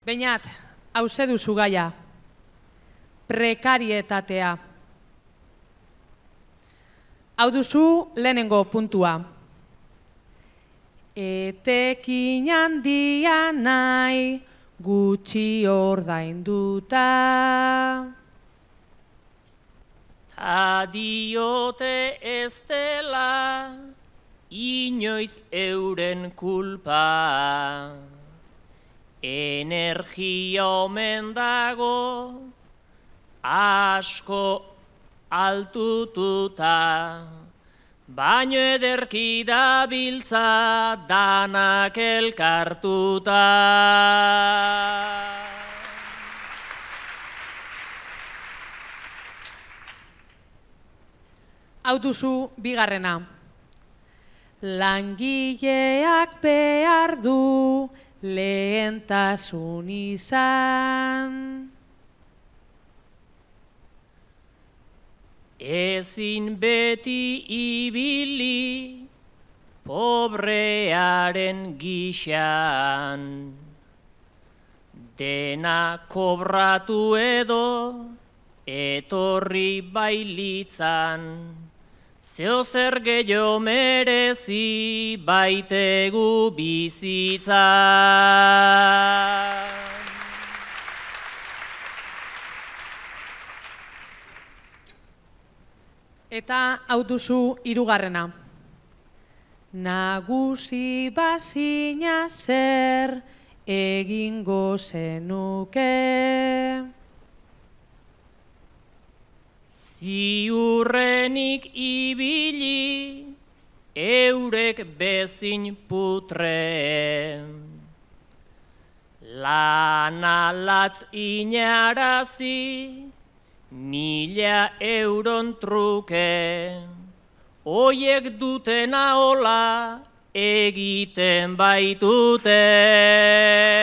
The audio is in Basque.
Beñat, hauze duzu gaia, prekarietatea. Hau duzu lehenengo puntua. Etekin handia nahi gutxi ordainduta. Ta diote ez dela inoiz euren kulpa. Energia omen dago asko altututa, baino ederki dabiltza danak elkartuta. Hau duzu bigarrena. Langileak behar du lehentasun izan. Ezin beti ibili pobrearen gixan, dena kobratu edo etorri bailitzan, zeo zer gehiago merezi baitegu bizitza. Eta hau duzu hirugarrena. Nagusi bazina zer egingo zenuke. Ziurrenik ibili eurek bezin putre, lana latz inarazi 1000 euron truke, oiek dutena hola egiten baitute.